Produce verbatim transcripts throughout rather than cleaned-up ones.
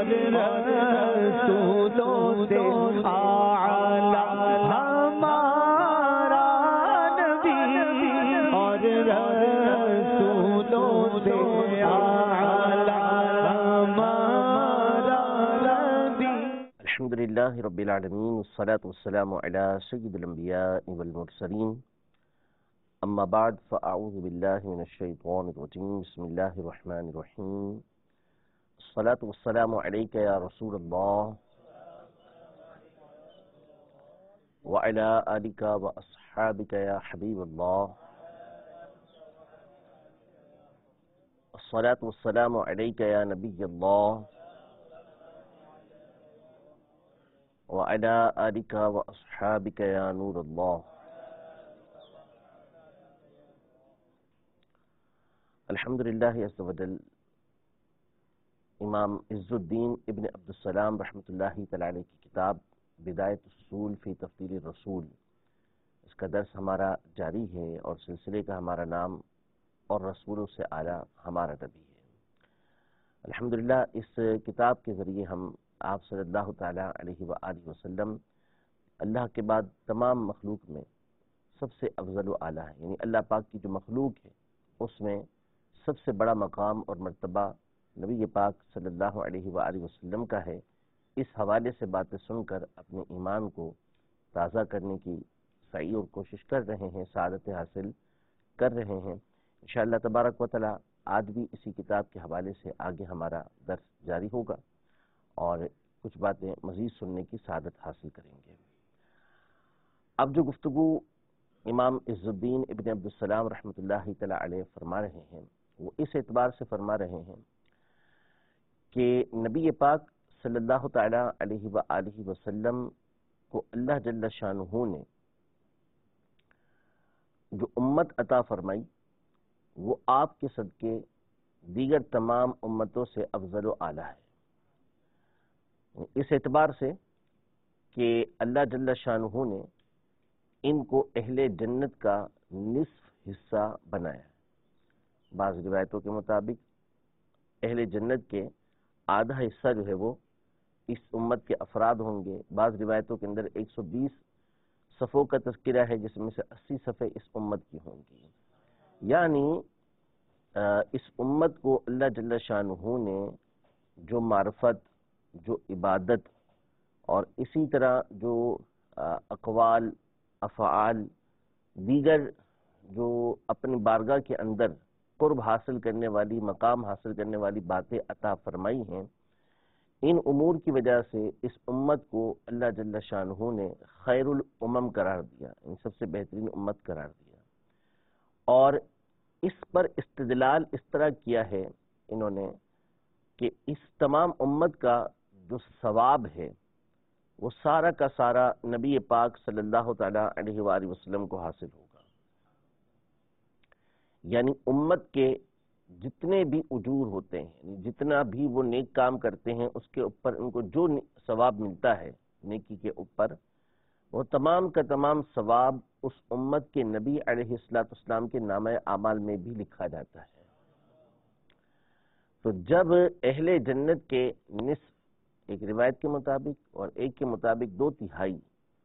اور رسولوں سے اعلیٰ ہمارا نبی، اور رسولوں سے اعلیٰ ہمارا نبی۔ الحمدللہ رب العالمین، والصلاة والسلام علی سید الانبیاء والمرسلین، اما بعد فاعوذ باللہ من الشیطان الرجیم، بسم اللہ الرحمن الرحیم۔ الصلاة والسلام علیک یا رسول اللہ وعلی آلک واصحابک یا حبیب اللہ۔ الصلاة والسلام علیک یا نبی اللہ وعلی آلک واصحابک یا نور اللہ۔ الحمدللہ عز و جل، امام عز الدین ابن عبدالسلام رحمۃ اللہ تعالی علیہ کی کتاب بدایۃ الاصول فی تفضیل الرسول، اس کا درس ہمارا جاری ہے اور سلسلے کا ہمارا نام اور رسولوں سے اعلیٰ ہمارا نبی ہے۔ الحمدللہ اس کتاب کے ذریعے ہم آپ صلی اللہ تعالیٰ علیہ وآلہ وسلم اللہ کے بعد تمام مخلوق میں سب سے افضل و اعلیٰ ہے، یعنی اللہ پاک کی جو مخلوق ہے اس میں سب سے بڑا مقام اور مرتبہ نبی پاک صلی اللہ علیہ وآلہ وسلم کا ہے۔ اس حوالے سے باتیں سن کر اپنے ایمان کو تازہ کرنے کی سعی اور کوشش کر رہے ہیں، سعادت حاصل کر رہے ہیں۔ انشاءاللہ تبارک و تعالی آج بھی اسی کتاب کے حوالے سے آگے ہمارا درس جاری ہوگا اور کچھ باتیں مزید سننے کی سعادت حاصل کریں گے۔ اب جو گفتگو امام عز الدین ابن عبدالسلام رحمۃ اللہ تعالی علیہ فرما رہے ہیں وہ اس اعتبار سے فرما رہے ہیں کہ نبی پاک صلی اللہ تعالی علیہ وآلہ وسلم کو اللہ جل شانہ نے جو امت عطا فرمائی وہ آپ کے صدقے دیگر تمام امتوں سے افضل و اعلیٰ ہے، اس اعتبار سے کہ اللہ جل شانہ نے ان کو اہل جنت کا نصف حصہ بنایا ہے۔ بعض روایتوں کے مطابق اہل جنت کے آدھا حصہ جو ہے وہ اس امت کے افراد ہوں گے۔ بعض روایتوں کے اندر ایک سو بیس صفوں کا تذکرہ ہے جس میں سے اسی صفحے اس امت کی ہوں گی، یعنی اس امت کو اللہ جل شانہ نے جو معرفت، جو عبادت اور اسی طرح جو اقوال، افعال، دیگر جو اپنی بارگاہ کے اندر قرب حاصل کرنے والی، مقام حاصل کرنے والی باتیں عطا فرمائی ہیں، ان امور کی وجہ سے اس امت کو اللہ جل شانہ نے خیر الامم قرار دیا، یعنی سب سے بہترین امت قرار دیا، اور اس پر استدلال اس طرح کیا ہے انہوں نے کہ اس تمام امت کا جو ثواب ہے وہ سارا کا سارا نبی پاک صلی اللہ تعالی علیہ وآلہ وسلم کو حاصل ہوگا، یعنی امت کے جتنے بھی اجور ہوتے ہیں، جتنا بھی وہ نیک کام کرتے ہیں اس کے اوپر ان کو جو ثواب ملتا ہے نیکی کے اوپر، وہ تمام کا تمام ثواب اس امت کے نبی علیہ الصلوۃ والسلام کے نامہ اعمال میں بھی لکھا جاتا ہے۔ تو جب اہل جنت کے نصف، ایک روایت کے مطابق اور ایک کے مطابق دو تہائی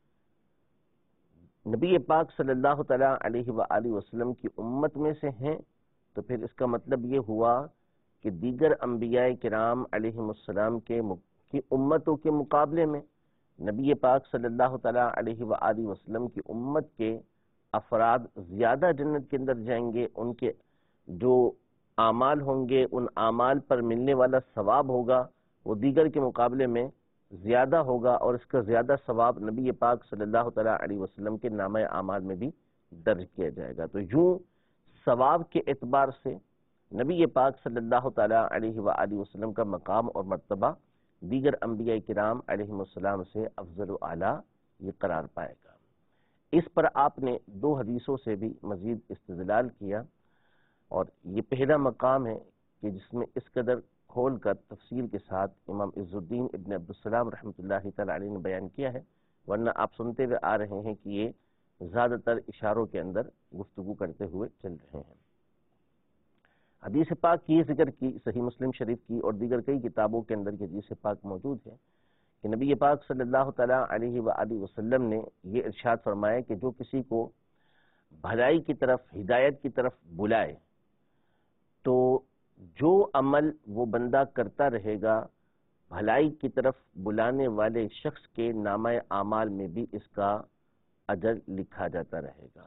نبی پاک صلی اللہ تعالیٰ علیہ وآلہ وسلم کی امت میں سے ہیں، تو پھر اس کا مطلب یہ ہوا کہ دیگر انبیاء کرام علیہم السلام کے کی امتوں کے مقابلے میں نبی پاک صلی اللہ تعالیٰ علیہ وآلہ وسلم کی امت کے افراد زیادہ جنت کے اندر جائیں گے، ان کے جو اعمال ہوں گے، ان اعمال پر ملنے والا ثواب ہوگا وہ دیگر کے مقابلے میں زیادہ ہوگا، اور اس کا زیادہ ثواب نبی پاک صلی اللہ تعالیٰ علیہ وسلم کے نامہ اعمال میں بھی درج کیا جائے گا۔ تو یوں ثواب کے اعتبار سے نبی پاک صلی اللہ تعالیٰ علیہ وآلہ وسلم کا مقام اور مرتبہ دیگر انبیاء کرام علیہ السلام سے افضل و اعلیٰ یہ قرار پائے گا۔ اس پر آپ نے دو حدیثوں سے بھی مزید استدلال کیا، اور یہ پہلا مقام ہے کہ جس میں اس قدر کھول کر تفصیل کے ساتھ امام عز الدین ابن عبدالسلام رحمۃ اللہ تعالی علیہ نے بیان کیا ہے، ورنہ آپ سنتے ہوئے آ رہے ہیں کہ یہ زیادہ تر اشاروں کے اندر گفتگو کرتے ہوئے چل رہے ہیں۔ حدیث پاک کی ذکر کی صحیح مسلم شریف کی اور دیگر کئی کتابوں کے اندر کی حدیث پاک موجود ہے کہ نبی پاک صلی اللہ تعالیٰ علیہ وآلہ وسلم نے یہ ارشاد فرمایا کہ جو کسی کو بھلائی کی طرف، ہدایت کی طرف بلائے تو جو عمل وہ بندہ کرتا رہے گا بھلائی کی طرف بلانے والے شخص کے نامہ اعمال میں بھی اس کا اجر لکھا جاتا رہے گا۔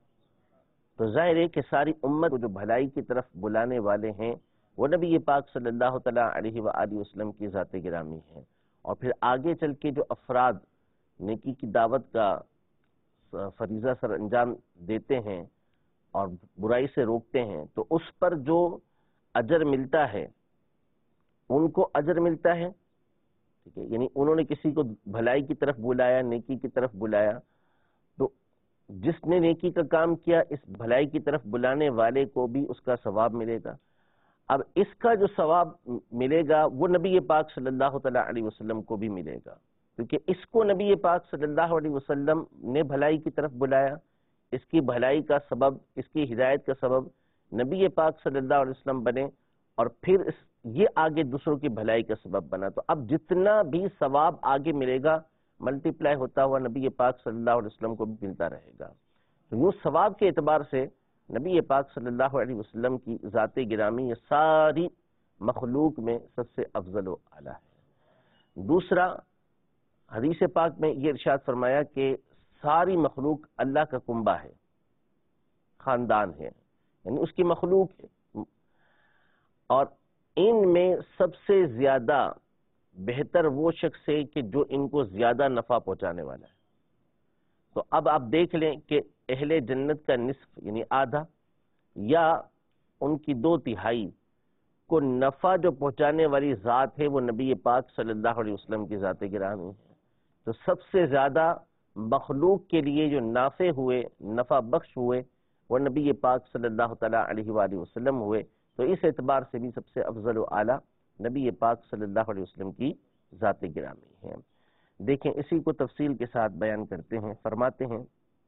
تو ظاہر ہے کہ ساری امت جو بھلائی کی طرف بلانے والے ہیں وہ نبی پاک صلی اللہ تعالیٰ علیہ وآلہ وسلم کی ذات گرامی ہے، اور پھر آگے چل کے جو افراد نیکی کی دعوت کا فریضہ سر انجام دیتے ہیں اور برائی سے روکتے ہیں تو اس پر جو اجر ملتا ہے ان کو اجر ملتا ہے، ٹھیک ہے، یعنی انہوں نے کسی کو بھلائی کی طرف بلایا، نیکی کی طرف بلایا، تو جس نے نیکی کا کام کیا اس بھلائی کی طرف بلانے والے کو بھی اس کا ثواب ملے گا۔ اب اس کا جو ثواب ملے گا وہ نبی پاک صلی اللہ تعالیٰ علیہ وسلم کو بھی ملے گا، کیونکہ اس کو نبی پاک صلی اللہ علیہ وسلم نے بھلائی کی طرف بلایا، اس کی بھلائی کا سبب، اس کی ہدایت کا سبب نبی پاک صلی اللہ علیہ وسلم بنے، اور پھر اس یہ آگے دوسروں کی بھلائی کا سبب بنا، تو اب جتنا بھی ثواب آگے ملے گا ملٹی پلائی ہوتا ہوا نبی پاک صلی اللہ علیہ وسلم کو بھی ملتا رہے گا۔ تو یوں ثواب کے اعتبار سے نبی پاک صلی اللہ علیہ وسلم کی ذات گرامی یہ ساری مخلوق میں سب سے افضل و اعلیٰ ہے۔ دوسرا، حدیث پاک میں یہ ارشاد فرمایا کہ ساری مخلوق اللہ کا کنبہ ہے، خاندان ہے، یعنی اس کی مخلوق ہے، اور ان میں سب سے زیادہ بہتر وہ شخص ہے کہ جو ان کو زیادہ نفع پہنچانے والا ہے۔ تو اب آپ دیکھ لیں کہ اہل جنت کا نصف یعنی آدھا یا ان کی دو تہائی کو نفع جو پہنچانے والی ذات ہے وہ نبی پاک صلی اللہ علیہ وسلم کی ذات گرامی ہے۔ تو سب سے زیادہ مخلوق کے لیے جو نافع ہوئے، نفع بخش ہوئے، وہ نبی پاک صلی اللہ تعالیٰ علیہ وآلہ وسلم ہوئے۔ تو اس اعتبار سے بھی سب سے افضل و اعلیٰ نبی پاک صلی اللہ علیہ وسلم کی ذات گرامی ہے۔ دیکھیں اسی کو تفصیل کے ساتھ بیان کرتے ہیں، فرماتے ہیں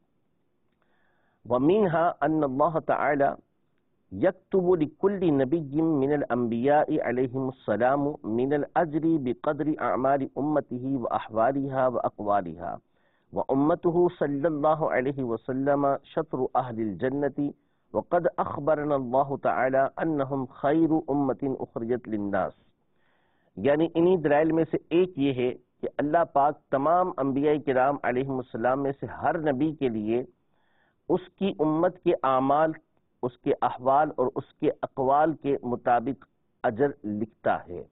وَمِنْهَا أَنَّ اللَّهَ تَعَالَى يَكْتُبُ لِكُلِّ نَبِيٍّ مِّنَ الْأَنْبِيَاءِ عَلَيْهِمُ السَّلَامُ مِنَ الْأَجْرِ بِقَدْرِ أَعْمَالِ أُمَّتِهِ وَأَحْوَالِهَا وَأَقْوَالِهَا وَأُمَّتُهُ صَلَّى اللَّهُ عَلَيْهِ وَسَلَّمَ شَطْرُ أَهْلِ الْجَنَّةِ وَقَدْ أَخْبَرَنَا اللَّهُ تَعَالَى أَنَّهُمْ خَيْرُ أُمَّةٍ أُخْرِجَتْ لِلنَّاسِ، یعنی انہی دلائل میں سے ایک یہ ہے کہ اللہ پاک تمام انبیاء کرام علیہم السلام میں سے ہر نبی کے لیے اس کی امت کے اعمال، اس کے احوال اور اس کے اقوال کے مطابق اجر لکھتا ہے،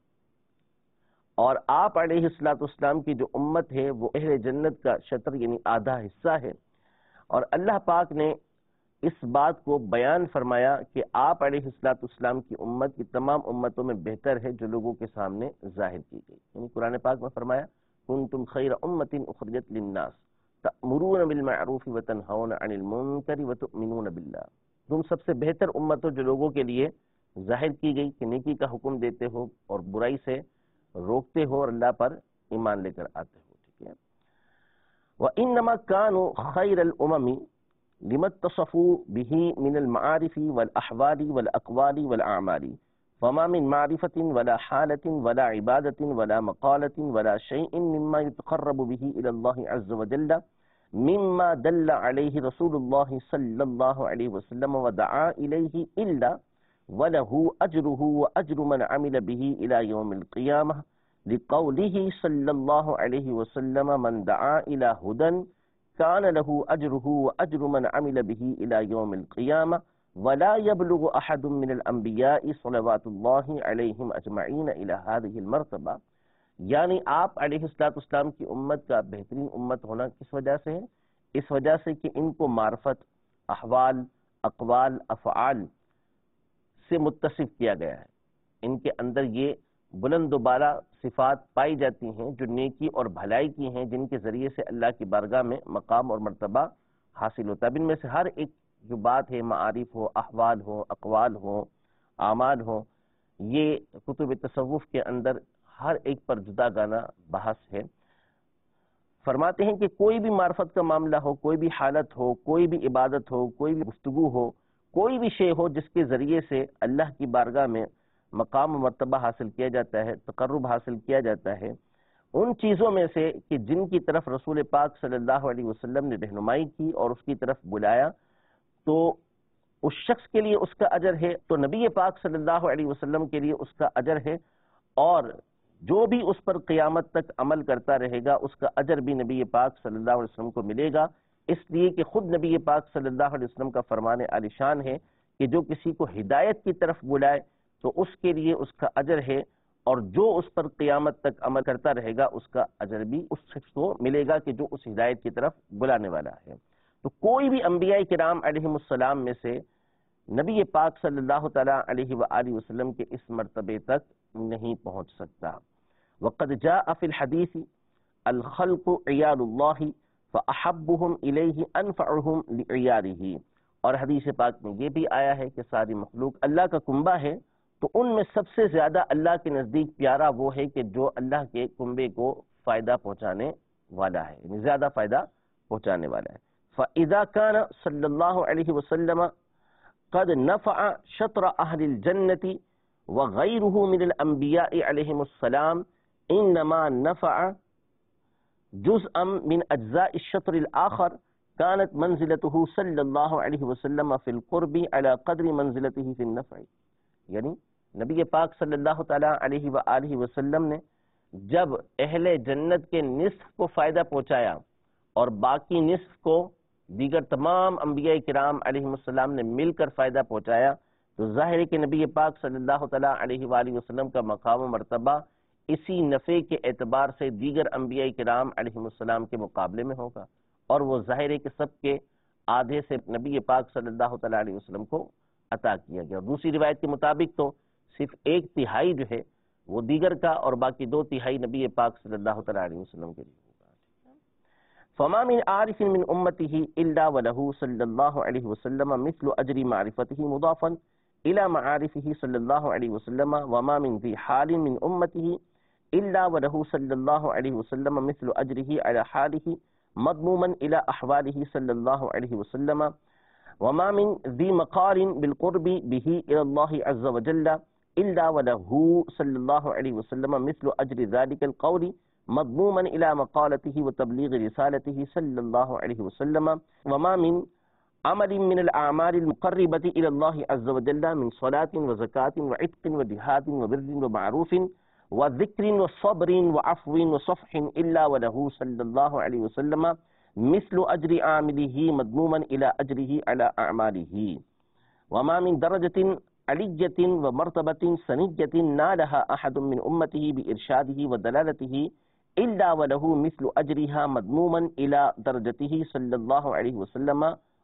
اور آپ علیہ الصلوۃ والسلام کی جو امت ہے وہ اہل جنت کا شطر یعنی آدھا حصہ ہے، اور اللہ پاک نے اس بات کو بیان فرمایا کہ آپ علیہ الصلوۃ والسلام کی امت کی تمام امتوں میں بہتر ہے جو لوگوں کے سامنے ظاہر کی گئی، یعنی قرآن پاک میں فرمایا کنتم خیر امۃ اخرجت للناس تأمرون بالمعروف وتنہون عن المنکر وتؤمنون باللہ، تم سب سے بہتر امت ہو جو لوگوں کے لیے ظاہر کی گئی کہ نیکی کا حکم دیتے ہو اور برائی سے روکتے ہو اور اللہ پر ایمان لے کر آتے ہو، ٹھیک ہے۔ وَإِنَّمَا كَانُوا خَيْرَ الْأُمَمِ لِمَا اتصفوا بِهِ مِنَ الْمَعَارِفِ وَالْأَحْوَالِ وَالْأَقْوَالِ وَالْأَعْمَالِ فما من معرفة ولا حالة ولا عبادة ولا مقالة ولا شيء مما يتقرب به إلى الله عز وجل مما دل عليه رسول الله صلى الله عليه وسلم ودعا إليه إلا وله أجره وأجر من عمل به إلى يوم القيامة لقوله صلى الله عليه وسلم من دعا إلى هدى كان له أجره وأجر من عمل به إلى يوم القيامة ولا يبلغ احد من الانبیاء صلوات اللہ علیہم اجمعین الى هذه المرتبہ، یعنی آپ علیہ الصلوۃ والسلام کی امت کا بہترین امت ہونا کس وجہ سے ہے؟ اس وجہ سے کہ ان کو معرفت، احوال، اقوال، افعال سے متصف کیا گیا ہے، ان کے اندر یہ بلند و بالا صفات پائی جاتی ہیں جو نیکی اور بھلائی کی ہیں، جن کے ذریعے سے اللہ کی بارگاہ میں مقام اور مرتبہ حاصل ہوتا ہے۔ ان میں سے ہر ایک جو بات ہے، معارف ہو، احوال ہو، اقوال ہو، اعمال ہو، یہ کتب تصوف کے اندر ہر ایک پر جدا گانا بحث ہے۔ فرماتے ہیں کہ کوئی بھی معرفت کا معاملہ ہو، کوئی بھی حالت ہو، کوئی بھی عبادت ہو، کوئی بھی گفتگو ہو، کوئی بھی شے ہو جس کے ذریعے سے اللہ کی بارگاہ میں مقام و مرتبہ حاصل کیا جاتا ہے، تقرب حاصل کیا جاتا ہے، ان چیزوں میں سے کہ جن کی طرف رسول پاک صلی اللہ علیہ وسلم نے رہنمائی کی اور اس کی طرف بلایا، تو اس شخص کے لیے اس کا اجر ہے، تو نبی پاک صلی اللہ علیہ وسلم کے لیے اس کا اجر ہے، اور جو بھی اس پر قیامت تک عمل کرتا رہے گا اس کا اجر بھی نبی پاک صلی اللہ علیہ وسلم کو ملے گا، اس لیے کہ خود نبی پاک صلی اللہ علیہ وسلم کا فرمان عالی شان ہے کہ جو کسی کو ہدایت کی طرف بلائے تو اس کے لیے اس کا اجر ہے، اور جو اس پر قیامت تک عمل کرتا رہے گا اس کا اجر بھی اس شخص کو ملے گا کہ جو اس ہدایت کی طرف بلانے والا ہے۔ تو کوئی بھی انبیاء کرام علیہم السلام میں سے نبی پاک صلی اللہ تعالیٰ علیہ وآلہ وسلم کے اس مرتبے تک نہیں پہنچ سکتا۔ وقد جاء فی الحدیث الخلق عیال اللہ فاحبهم الیہ انفعهم لعیالہ، اور حدیث پاک میں یہ بھی آیا ہے کہ ساری مخلوق اللہ کا کنبہ ہے، تو ان میں سب سے زیادہ اللہ کے نزدیک پیارا وہ ہے کہ جو اللہ کے کنبے کو فائدہ پہنچانے والا ہے، یعنی زیادہ فائدہ پہنچانے والا ہے۔ فَإِذَا كَانَ صلی اللہ علیہ وسلم قد نفع شطر اہل الجنت وغیرہ من الانبیاء علیہم السلام انما نفع جزءا من اجزاء الشطر الاخر كانت منزلته صلی اللہ علیہ وسلم فی القرب على قدر منزلته فی النفع، یعنی نبی پاک صلی اللہ تعالیٰ علیہ وآلہ وسلم نے جب اہل جنت کے نصف کو فائدہ پہنچایا اور باقی نصف کو دیگر تمام انبیاء کرام علیہ السلام نے مل کر فائدہ پہنچایا، تو ظاہر ہے کہ نبی پاک صلی اللہ تعالیٰ علیہ وآلہ وسلم کا مقام و مرتبہ اسی نفع کے اعتبار سے دیگر انبیاء کرام علیہ السلام کے مقابلے میں ہوگا، اور وہ ظاہر ہے کہ سب کے آدھے سے نبی پاک صلی اللہ تعالیٰ علیہ وسلم کو عطا کیا گیا۔ دوسری روایت کے مطابق تو صرف ایک تہائی جو ہے وہ دیگر کا اور باقی دو تہائی نبی پاک صلی اللہ تعالیٰ علیہ وسلم کے لیے ہوگا۔ فما من عارف من امته الا وله صلی اللہ علیہ وسلم مثل اجر معرفته مضافا الى معارفه صلی اللہ علیہ وسلم، وما من ذی حال من امته الا وله صلی اللہ علیہ وسلم مثل اجره على حاله مضموما الى احواله صلی اللہ علیہ وسلم، وما من ذی مقار بالقرب به الى الله عز وجل الا وله صلی اللہ علیہ وسلم مثل اجر ذلك القول مضموما الى مقالته وتبلیغ رسالته صلی اللہ علیہ وسلم، وما من عمل من الاعمال المقربة الى الله عز وجل من صلاة وزكاة وعتق وجهاد وبر ومعروف وذکر وصبر وعفو وصفح الا وله صلی اللہ علیہ وسلم مثل اجر عامله مضموما الى اجره على اعماله، وما من درجة علیة ومرتبة سنیة نالها احد من امته بارشاده ودلالته الا وله مثل اجرها مضموما الى درجته صلی اللہ علیہ وسلم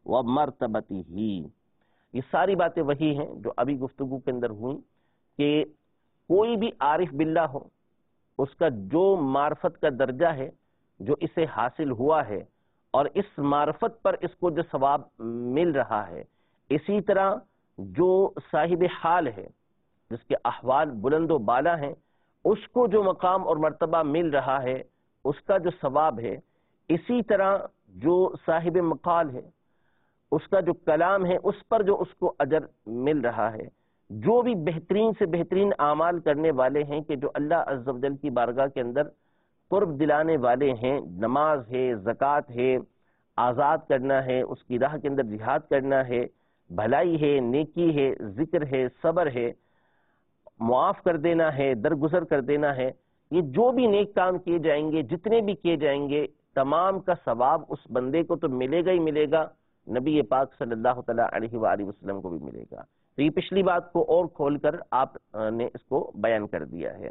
ومرتبته۔ یہ ساری باتیں وہی ہیں جو ابھی گفتگو کے اندر ہوئیں کہ کوئی بھی عارف باللہ ہو، اس کا جو معرفت کا درجہ ہے جو اسے حاصل ہوا ہے اور اس معرفت پر اس کو جو ثواب مل رہا ہے، اسی طرح جو صاحب حال ہے جس کے احوال بلند و بالا ہیں اس کو جو مقام اور مرتبہ مل رہا ہے اس کا جو ثواب ہے، اسی طرح جو صاحب مقال ہے اس کا جو کلام ہے اس پر جو اس کو اجر مل رہا ہے، جو بھی بہترین سے بہترین اعمال کرنے والے ہیں کہ جو اللہ عز و جل کی بارگاہ کے اندر قرب دلانے والے ہیں، نماز ہے، زکوٰۃ ہے، آزاد کرنا ہے، اس کی راہ کے اندر جہاد کرنا ہے، بھلائی ہے، نیکی ہے، ذکر ہے، صبر ہے، معاف کر دینا ہے، درگزر کر دینا ہے، یہ جو بھی نیک کام کیے جائیں گے، جتنے بھی کیے جائیں گے، تمام کا ثواب اس بندے کو تو ملے گا ہی ملے گا، نبی پاک صلی اللہ تعالیٰ علیہ وآلہ وسلم کو بھی ملے گا۔ تو یہ پچھلی بات کو اور کھول کر آپ نے اس کو بیان کر دیا ہے۔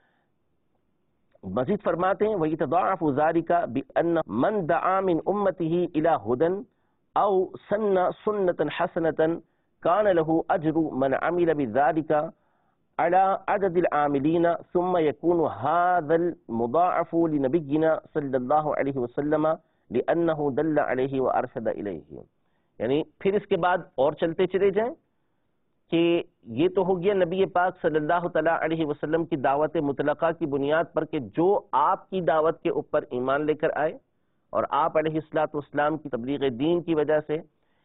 مزید فرماتے ہیں وَيَتَضَاعَفُ ذَلِكَ بِأَنَّ مَنْ دَعَا مِنْ أُمَّتِهِ إِلَى هُدًى أَوْ سَنَّ سُنَّةً حَسَنَةً كَانَ لَهُ أَجْرُ مَنْ عَمِلَ بِذَلِكَ على عدد العاملين ثم يكون هذا المضاعف لنبينا صلی اللہ علیہ وسلم لأنه دل عليه وارشد إليه۔ یعنی پھر اس کے بعد اور چلتے چلے جائیں کہ یہ تو ہو گیا نبی پاک صلی اللہ تعالیٰ علیہ وسلم کی دعوت مطلقہ کی بنیاد پر کہ جو آپ کی دعوت کے اوپر ایمان لے کر آئے اور آپ علیہ الصلوۃ والسلام کی تبلیغ دین کی وجہ سے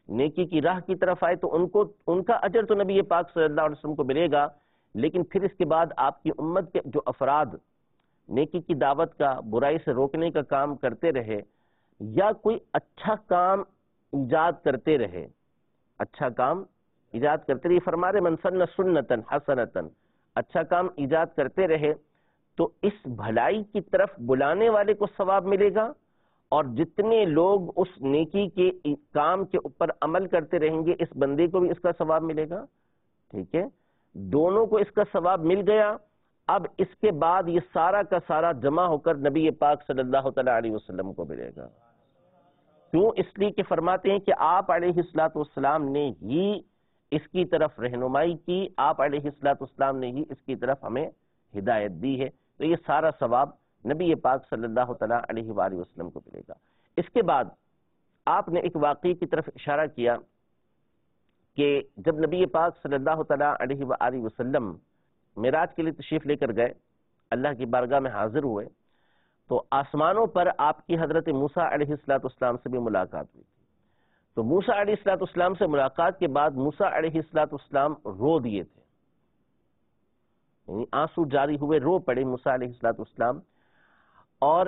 نیکی کی راہ کی طرف آئے تو ان کو ان کا اجر تو نبی پاک صلی اللہ علیہ وسلم کو ملے گا، لیکن پھر اس کے بعد آپ کی امت کے جو افراد نیکی کی دعوت کا، برائی سے روکنے کا کام کرتے رہے، یا کوئی اچھا کام ایجاد کرتے رہے، اچھا کام ایجاد کرتے رہے، فرما رہے من سن سنتن حسنتن، اچھا کام ایجاد کرتے رہے تو اس بھلائی کی طرف بلانے والے کو ثواب ملے گا، اور جتنے لوگ اس نیکی کے کام کے اوپر عمل کرتے رہیں گے اس بندے کو بھی اس کا ثواب ملے گا. ٹھیک ہے، دونوں کو اس کا ثواب مل گیا. اب اس کے بعد یہ سارا کا سارا جمع ہو کر نبی پاک صلی اللہ تعالیٰ علیہ وسلم کو ملے گا. کیوں؟ اس لیے کہ فرماتے ہیں کہ آپ علیہ الصلوۃ والسلام نے ہی اس کی طرف رہنمائی کی، آپ علیہ الصلوۃ والسلام نے ہی اس کی طرف ہمیں ہدایت دی ہے، تو یہ سارا ثواب نبی پاک صلی اللہ تعالیٰ علیہ وآلہ وسلم کو ملے گا. اس کے بعد آپ نے ایک واقعے کی طرف اشارہ کیا کہ جب نبی پاک صلی اللہ تعالیٰ علیہ وآلہ وسلم معراج کے لیے تشریف لے کر گئے، اللہ کی بارگاہ میں حاضر ہوئے، تو آسمانوں پر آپ کی حضرت موسیٰ علیہ الصلوۃ والسلام سے بھی ملاقات ہوئی تھی. تو موسیٰ علیہ الصلوۃ والسلام سے ملاقات کے بعد موسیٰ علیہ الصلوۃ والسلام رو دیے تھے، یعنی آنسو جاری ہوئے، رو پڑے موسیٰ علیہ الصلوۃ والسلام. اور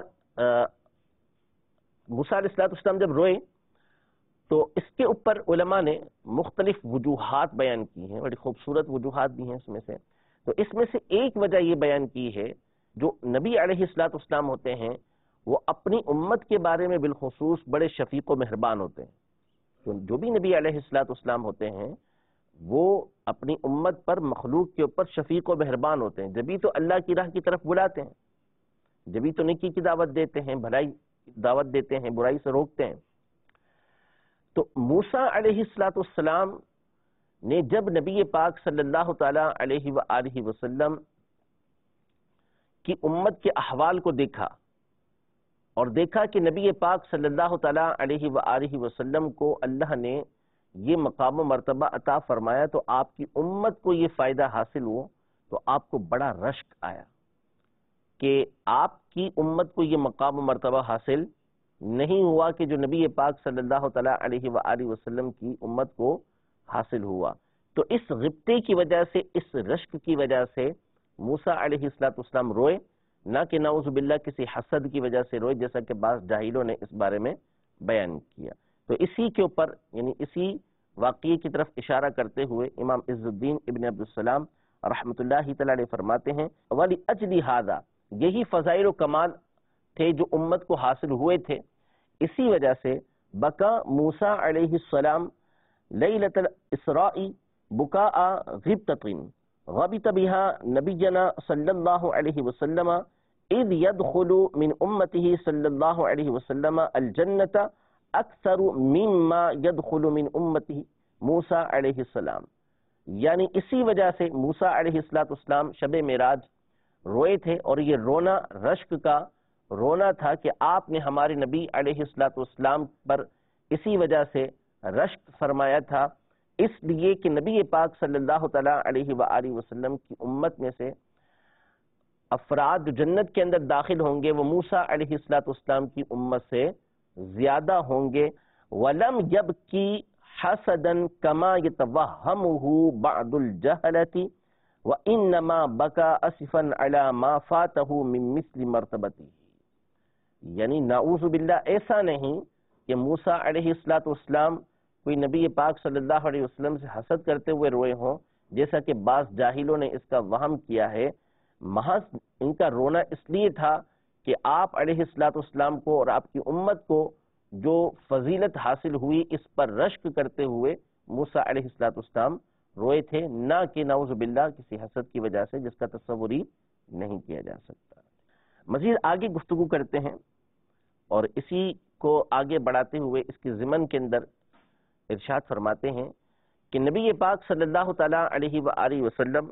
موسیٰ علیہ الصلوۃ والسلام جب روئے تو اس کے اوپر علماء نے مختلف وجوہات بیان کی ہیں، بڑی خوبصورت وجوہات بھی ہیں اس میں سے. تو اس میں سے ایک وجہ یہ بیان کی ہے، جو نبی علیہ الصلوۃ والسلام ہوتے ہیں وہ اپنی امت کے بارے میں بالخصوص بڑے شفیق و مہربان ہوتے ہیں. جو بھی نبی علیہ الصلوۃ والسلام ہوتے ہیں وہ اپنی امت پر، مخلوق کے اوپر شفیق و مہربان ہوتے ہیں، جبھی تو اللہ کی راہ کی طرف بلاتے ہیں، جبھی تو نیکی کی دعوت دیتے ہیں، بھلائی دعوت دیتے ہیں، برائی سے روکتے ہیں. تو موسیٰ علیہ الصلوۃ والسلام نے جب نبی پاک صلی اللہ تعالیٰ علیہ وآلہ وسلم کی امت کے احوال کو دیکھا، اور دیکھا کہ نبی پاک صلی اللہ تعالیٰ علیہ وآلہ وسلم کو اللہ نے یہ مقام و مرتبہ عطا فرمایا، تو آپ کی امت کو یہ فائدہ حاصل ہو، تو آپ کو بڑا رشک آیا کہ آپ کی امت کو یہ مقام و مرتبہ حاصل نہیں ہوا کہ جو نبی پاک صلی اللہ تعالیٰ علیہ وآلہ وسلم کی امت کو حاصل ہوا. تو اس غبطے کی وجہ سے، اس رشک کی وجہ سے موسیٰ علیہ الصلوۃ والسلام روئے، نہ کہ نعوذ باللہ کسی حسد کی وجہ سے روئے، جیسا کہ بعض جاہلوں نے اس بارے میں بیان کیا. تو اسی کے اوپر، یعنی اسی واقعے کی طرف اشارہ کرتے ہوئے امام عز الدین ابن عبدالسلام رحمۃ اللہ تعالیٰ علیہ فرماتے ہیں وَلِأَجْلِ هَذَا، یہی فضائل و کمال تھے جو امت کو حاصل ہوئے تھے، اسی وجہ سے بکا موسیٰ علیہ السلام لیلۃ الاسراء بکاء غبطۃ غبط بها نبینا صلی اللہ علیہ وسلم اذ يدخل من امته صلی اللہ علیہ وسلم الجنۃ اکثر مما يدخل من امته موسیٰ علیہ السلام. یعنی اسی وجہ سے موسیٰ علیہ السلام شب معراج روئے تھے، اور یہ رونا رشک کا رونا تھا کہ آپ نے ہمارے نبی علیہ الصلوۃ والسلام پر اسی وجہ سے رشک فرمایا تھا، اس لیے کہ نبی پاک صلی اللہ تعالیٰ علیہ وآلہ وسلم کی امت میں سے افراد جو جنت کے اندر داخل ہوں گے وہ موسیٰ علیہ الصلوۃ والسلام کی امت سے زیادہ ہوں گے. وَلَمْ يَبْكِ حَسَدًا كَمَا يَتَوَهَّمُهُ بَعْضُ الْجَهَلَةِ وَإِنَّمَا بَكَى أَسِفًا عَلَى مَا فَاتَهُ مِن مِثْلِ مَرْتَبَتِهِ. یعنی نعوذ باللہ ایسا نہیں کہ موسیٰ علیہ الصلوۃ والسلام کوئی نبی پاک صلی اللہ علیہ وسلم سے حسد کرتے ہوئے روئے ہوں، جیسا کہ بعض جاہلوں نے اس کا وہم کیا ہے. محض ان کا رونا اس لیے تھا کہ آپ علیہ الصلوۃ والسلام کو اور آپ کی امت کو جو فضیلت حاصل ہوئی اس پر رشک کرتے ہوئے موسیٰ علیہ الصلوۃ والسلام روئے تھے، نہ کہ نعوذ باللہ کسی حسد کی وجہ سے، جس کا تصور ہی نہیں کیا جا سکتا. مزید آگے گفتگو کرتے ہیں، اور اسی کو آگے بڑھاتے ہوئے اس کے ضمن کے اندر ارشاد فرماتے ہیں کہ نبی پاک صلی اللہ تعالیٰ علیہ وآلہ وسلم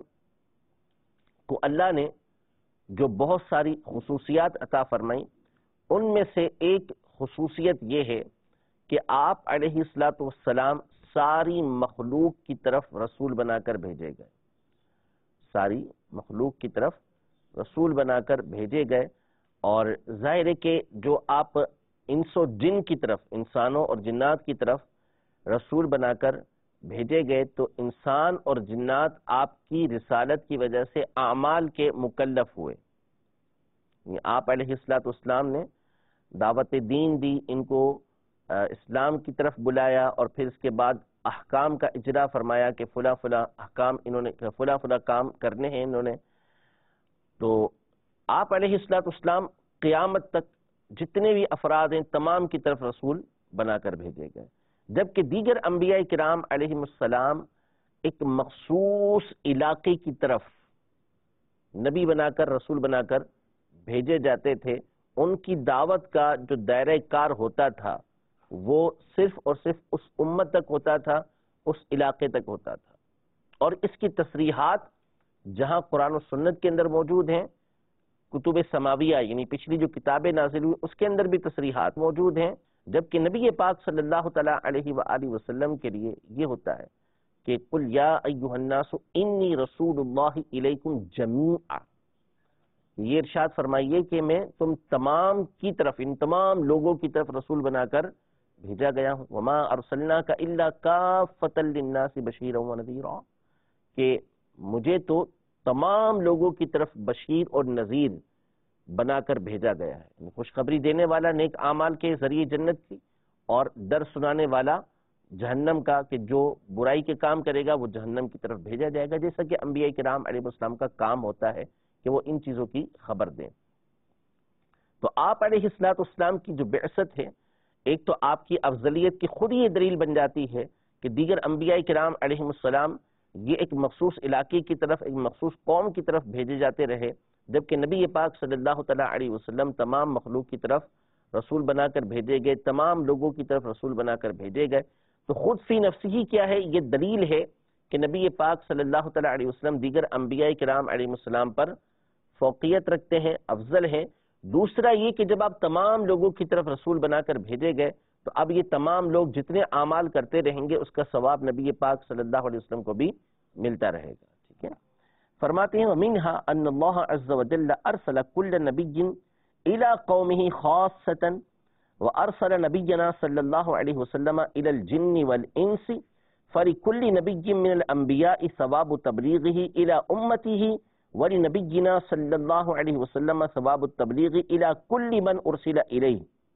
کو اللہ نے جو بہت ساری خصوصیات عطا فرمائیں، ان میں سے ایک خصوصیت یہ ہے کہ آپ علیہ الصلوۃ والسلام ساری مخلوق کی طرف رسول بنا کر بھیجے گئے، ساری مخلوق کی طرف رسول بنا کر بھیجے گئے. اور ظاہر ہے کہ جو آپ انس و جن کی طرف، انسانوں اور جنات کی طرف رسول بنا کر بھیجے گئے تو انسان اور جنات آپ کی رسالت کی وجہ سے اعمال کے مکلف ہوئے. آپ علیہ الصلوۃ والسلام نے دعوت دین دی، ان کو اسلام کی طرف بلایا، اور پھر اس کے بعد احکام کا اجرا فرمایا کہ فلاں فلاں احکام انہوں نے فلاں فلاں کام کرنے ہیں انہوں نے. تو آپ علیہ الصلوۃ والسلام قیامت تک جتنے بھی افراد ہیں تمام کی طرف رسول بنا کر بھیجے گئے، جبکہ دیگر انبیاء کرام علیہ السلام ایک مخصوص علاقے کی طرف نبی بنا کر رسول بنا کر بھیجے جاتے تھے. ان کی دعوت کا جو دائرہ کار ہوتا تھا وہ صرف اور صرف اس امت تک ہوتا تھا، اس علاقے تک ہوتا تھا. اور اس کی تصریحات جہاں قرآن و سنت کے اندر موجود ہیں، کتب سماویہ یعنی پچھلی جو کتابیں نازل ہوئی اس کے اندر بھی تصریحات موجود ہیں، جبکہ نبی پاک صلی اللہ تعالیٰ علیہ وآلہ وسلم کے لیے یہ ہوتا ہے کہ قل یا ایھا الناس انی رسول اللہ الیکم جمیعا. یہ ارشاد فرمائیے کہ میں تم تمام کی طرف، ان تمام لوگوں کی طرف رسول بنا کر بھیجا گیا ہوں. وما ارسلناک الا کافۃ للناس بشیرا ونذیرا، کہ مجھے تو تمام لوگوں کی طرف بشیر اور نذیر بنا کر بھیجا گیا ہے. خوشخبری دینے والا نیک اعمال کے ذریعے جنت کی، اور ڈر سنانے والا جہنم کا کہ جو برائی کے کام کرے گا وہ جہنم کی طرف بھیجا جائے گا، جیسا کہ انبیاء کرام علیہ السلام کا کام ہوتا ہے کہ وہ ان چیزوں کی خبر دیں. تو آپ علیہ الصلوۃ والسلام کی جو بعثت ہے، ایک تو آپ کی افضلیت کی خود یہ دلیل بن جاتی ہے کہ دیگر انبیاء کرام علیہ السلام یہ ایک مخصوص علاقے کی طرف، ایک مخصوص قوم کی طرف بھیجے جاتے رہے، جبکہ نبی پاک صلی اللہ تعالیٰ علیہ وسلم تمام مخلوق کی طرف رسول بنا کر بھیجے گئے، تمام لوگوں کی طرف رسول بنا کر بھیجے گئے. تو خود فی نفسی کیا ہے؟ یہ دلیل ہے کہ نبی پاک صلی اللہ تعالیٰ علیہ وسلم دیگر انبیاء کرام علیہ السلام پر فوقیت رکھتے ہیں، افضل ہیں. دوسرا یہ کہ جب آپ تمام لوگوں کی طرف رسول بنا کر بھیجے گئے تو اب یہ تمام لوگ جتنے اعمال کرتے رہیں گے اس کا ثواب نبی پاک صلی اللہ علیہ وسلم کو بھی ملتا رہے گا. ٹھیک ہے، فرماتے ہیں وَمِنْهَا أَنَّ اللَّهَ عَزَّ وَجَلَّ أَرْسَلَ كُلَّ نَبِيٍّ إِلَى قَوْمِهِ خَاصَّةً وَأَرْسَلَ نَبِيَّنَا صلی اللہ علیہ وسلم إِلَى الْجِنِّ وَالْإِنسِ فَلِكُلِّ نَبِيٍّ مِّنَ الْأَنْبِيَاءِ ثَوَابُ تَبْلِيغِهِ إِلَى أُمَّتِهِ وَلِنَبِيِّنَا صلی اللہ علیہ وسلم ثواب التبلیغ الى کل من ارسل الیہ.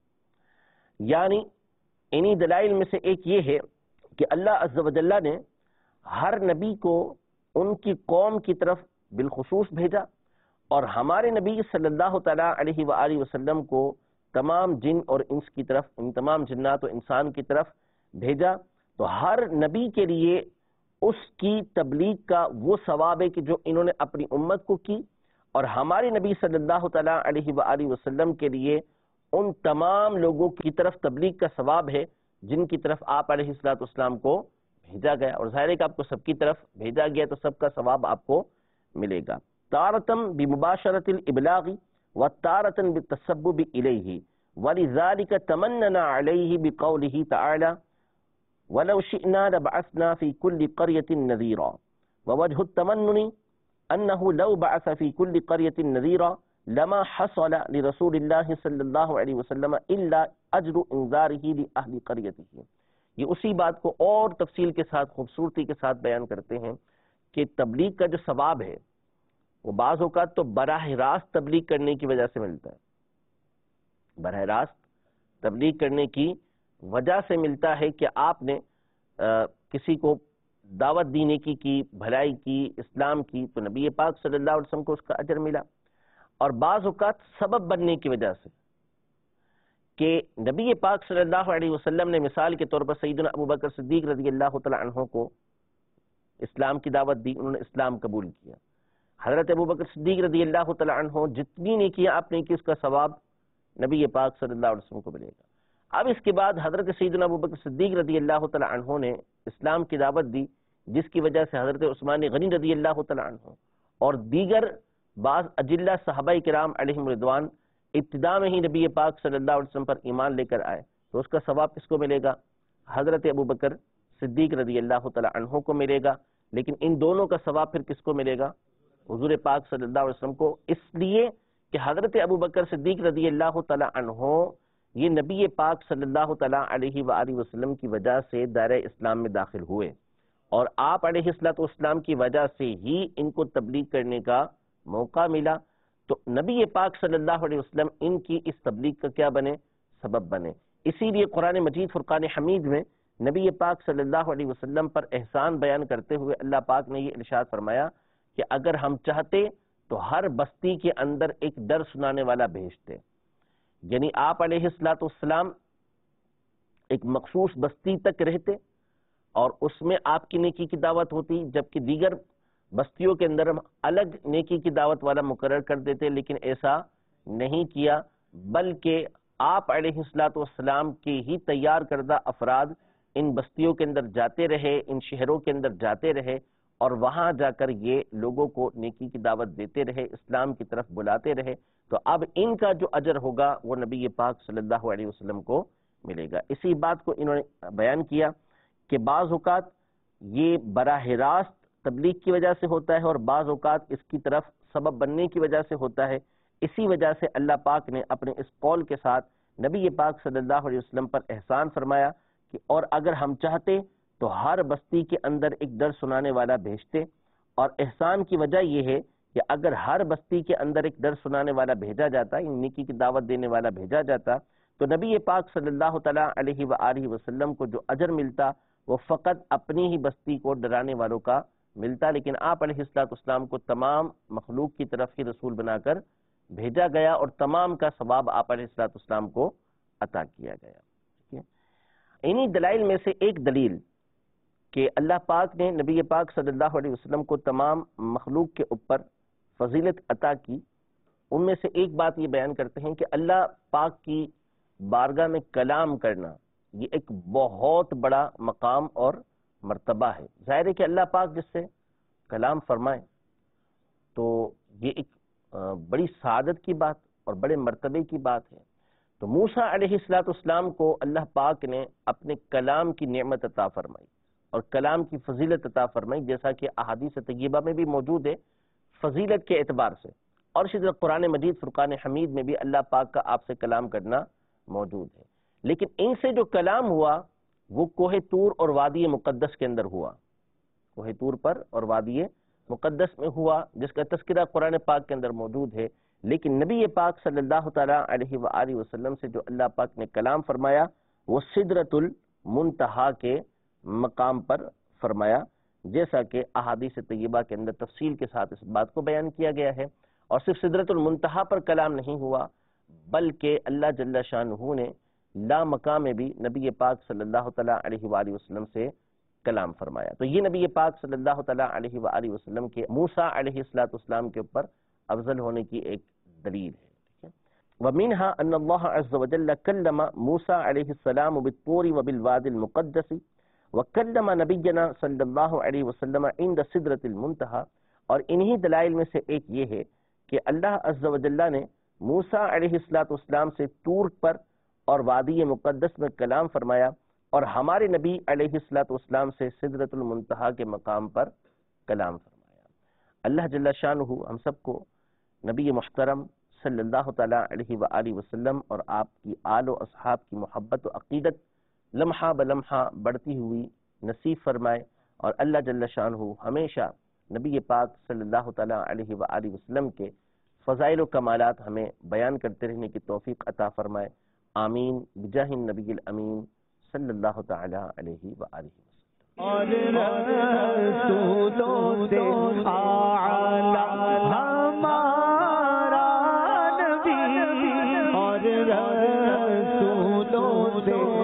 یعنی انہی دلائل میں سے ایک یہ ہے کہ اللہ عز و جل نے ہر نبی کو ان کی قوم کی طرف بالخصوص بھیجا، اور ہمارے نبی صلی اللہ تعالیٰ علیہ وآلہ وسلم کو تمام جن اور انس کی طرف، ان تمام جنات و انسان کی طرف بھیجا. تو ہر نبی کے لیے اس کی تبلیغ کا وہ ثواب ہے کہ جو انہوں نے اپنی امت کو کی، اور ہمارے نبی صلی اللہ تعالیٰ علیہ وآلہ وسلم کے لیے ان تمام لوگوں کی طرف تبلیغ کا ثواب ہے جن کی طرف آپ علیہ الصلوۃ والسلام کو بھیجا گیا. اور ظاہر ہے کہ آپ کو سب کی طرف بھیجا گیا تو سب کا ثواب آپ کو ملے گا. تارتم بمباشرۃ الابلاغ وتارتم بالتسبب الیہ ولذلك تمنن علیہ بقولہ تعالی وَلَوْ شِئْنَا لَبَعَثْنَا فِي كُلِّ قَرْيَةٍ نَذِيرًا وَوَجْهُ التَّمَنُّنِ أَنَّهُ لَوْ بَعَثَ فِي كُلِّ قَرْيَةٍ نَذِيرًا لَمَا حَصَلَ لِرَسُولِ اللَّهِ صلی اللہ علیہ وسلم إِلَّا أَجْرُ إِنذَارِهِ لِأَهْلِ قَرْيَتِهِ. یہ اسی بات کو اور تفصیل کے ساتھ، خوبصورتی کے ساتھ بیان کرتے ہیں کہ تبلیغ کا جو ثواب ہے وہ بعض اوقات تو براہ راست تبلیغ کرنے کی وجہ سے ملتا ہے، براہ راست تبلیغ کرنے کی وجہ سے ملتا ہے کہ آپ نے کسی کو دعوت دینے کی کی بھلائی کی، اسلام کی، تو نبی پاک صلی اللہ علیہ وسلم کو اس کا اجر ملا. اور بعض اوقات سبب بننے کی وجہ سے کہ نبی پاک صلی اللہ علیہ وسلم نے مثال کے طور پر سیدنا ابو بکر صدیق رضی اللہ تعالی عنہ کو اسلام کی دعوت دی، انہوں نے اسلام قبول کیا. حضرت ابو بکر صدیق رضی اللہ تعالی عنہ جتنی نیکیاں آپ نے کی اس کا ثواب نبی پاک صلی اللہ علیہ وسلم کو ملے گا. اب اس کے بعد حضرت سیدنا ابو بکر صدیق رضی اللہ تعالی عنہ نے اسلام کی دعوت دی، جس کی وجہ سے حضرت عثمان غنی رضی اللہ تعالی عنہ اور دیگر بعض اجلہ صحابہ کرام علیہم رضوان ابتدا میں ہی نبی پاک صلی اللہ علیہ وسلم پر ایمان لے کر آئے. تو اس کا ثواب کس کو ملے گا؟ حضرت ابو بکر صدیق رضی اللہ تعالی عنہ کو ملے گا. لیکن ان دونوں کا ثواب پھر کس کو ملے گا؟ حضور پاک صلی اللہ علیہ وسلم کو، اس لیے کہ حضرت ابو بکر صدیق رضی اللہ تعالی عنہ یہ نبی پاک صلی اللہ تعالیٰ علیہ وآلہ وسلم کی وجہ سے دائرہ اسلام میں داخل ہوئے، اور آپ علیہ السلام کی وجہ سے ہی ان کو تبلیغ کرنے کا موقع ملا، تو نبی پاک صلی اللہ علیہ وسلم ان کی اس تبلیغ کا کیا بنے؟ سبب بنے۔ اسی لیے قرآن مجید فرقان حمید میں نبی پاک صلی اللہ علیہ وسلم پر احسان بیان کرتے ہوئے اللہ پاک نے یہ ارشاد فرمایا کہ اگر ہم چاہتے تو ہر بستی کے اندر ایک ڈر سنانے والا بھیجتے، یعنی آپ علیہ السلام ایک مخصوص بستی تک رہتے اور اس میں آپ کی نیکی کی دعوت ہوتی، جبکہ دیگر بستیوں کے اندر ہم الگ نیکی کی دعوت والا مقرر کر دیتے، لیکن ایسا نہیں کیا، بلکہ آپ علیہ السلام کے ہی تیار کردہ افراد ان بستیوں کے اندر جاتے رہے، ان شہروں کے اندر جاتے رہے، اور وہاں جا کر یہ لوگوں کو نیکی کی دعوت دیتے رہے، اسلام کی طرف بلاتے رہے، تو اب ان کا جو اجر ہوگا وہ نبی پاک صلی اللہ علیہ وسلم کو ملے گا۔ اسی بات کو انہوں نے بیان کیا کہ بعض اوقات یہ براہ راست تبلیغ کی وجہ سے ہوتا ہے، اور بعض اوقات اس کی طرف سبب بننے کی وجہ سے ہوتا ہے۔ اسی وجہ سے اللہ پاک نے اپنے اس قول کے ساتھ نبی پاک صلی اللہ علیہ وسلم پر احسان فرمایا کہ اور اگر ہم چاہتے تو ہر بستی کے اندر ایک ڈر سنانے والا بھیجتے، اور احسان کی وجہ یہ ہے کہ اگر ہر بستی کے اندر ایک ڈر سنانے والا بھیجا جاتا، نیکی کی دعوت دینے والا بھیجا جاتا، تو نبی پاک صلی اللہ تعالیٰ علیہ وآلہ وسلم کو جو اجر ملتا وہ فقط اپنی ہی بستی کو ڈرانے والوں کا ملتا، لیکن آپ علیہ السلام کو تمام مخلوق کی طرف ہی رسول بنا کر بھیجا گیا، اور تمام کا ثواب آپ علیہ السلام کو عطا کیا گیا۔ انہی دلائل میں سے ایک دلیل کہ اللہ پاک نے نبی پاک صلی اللہ علیہ وسلم کو تمام مخلوق کے اوپر فضیلت عطا کی، ان میں سے ایک بات یہ بیان کرتے ہیں کہ اللہ پاک کی بارگاہ میں کلام کرنا یہ ایک بہت بڑا مقام اور مرتبہ ہے۔ ظاہر ہے کہ اللہ پاک جس سے کلام فرمائے تو یہ ایک بڑی سعادت کی بات اور بڑے مرتبے کی بات ہے۔ تو موسیٰ علیہ السلام کو اللہ پاک نے اپنے کلام کی نعمت عطا فرمائی اور کلام کی فضیلت عطا فرمائی، جیسا کہ احادیث طیبہ میں بھی موجود ہے فضیلت کے اعتبار سے، اور اسی طرح قرآن مجید فرقان حمید میں بھی اللہ پاک کا آپ سے کلام کرنا موجود ہے۔ لیکن ان سے جو کلام ہوا وہ کوہ طور اور وادی مقدس کے اندر ہوا، کوہ طور پر اور وادی مقدس میں ہوا، جس کا تذکرہ قرآن پاک کے اندر موجود ہے۔ لیکن نبی پاک صلی اللہ تعالیٰ علیہ وآلہ وسلم سے جو اللہ پاک نے کلام فرمایا وہ سدرۃ المنتہا کے مقام پر فرمایا، جیسا کہ احادیث طیبہ کے اندر تفصیل کے ساتھ اس بات کو بیان کیا گیا ہے۔ اور صرف سدرۃ المنتہا پر کلام نہیں ہوا، بلکہ اللہ جل شانہ نے لا مقام میں بھی نبی پاک صلی اللہ تعالیٰ علیہ وآلہ وسلم سے کلام فرمایا۔ تو یہ نبی پاک صلی اللہ تعالیٰ علیہ وآلہ وسلم کے موسیٰ علیہ السلام کے اوپر افضل ہونے کی ایک دلیل ہے۔ وَمِنْهَا أَنَّ اللَّهَ عَزَّ وَجَلَّ كَلَّمَ مُوسَى عَلَيْهِ السَّلَامُ بِالطُّورِ وَبِالْوَادِ الْمُقَدَّسِ وَكَلَّمَ نَبِيَّنَا صلی اللہ علیہ وسلم عند سدرۃ المنتہا۔ اور انہی دلائل میں سے ایک یہ ہے کہ اللہ عز و جل نے موسیٰ علیہ السلام سے طور پر اور وادی مقدس میں کلام فرمایا، اور ہمارے نبی علیہ السلام سے سدرۃ المنتہا کے مقام پر کلام فرمایا۔ اللہ جل شانہ ہم سب کو نبی محترم صلی اللہ تعالیٰ علیہ وآلہ وسلم اور آپ کی آل و اصحاب کی محبت و عقیدت لمحہ بلمحہ بڑھتی ہوئی نصیب فرمائے، اور اللہ جل شانہ ہمیشہ نبی پاک صلی اللہ تعالیٰ علیہ وآلہ وسلم کے فضائل و کمالات ہمیں بیان کرتے رہنے کی توفیق عطا فرمائے۔ آمین بجاہ النبی الامین صلی اللہ تعالیٰ علیہ وآلہ وسلم۔ اور رسولوں سے اعلیٰ ہمارا نبی، اور رسولوں سے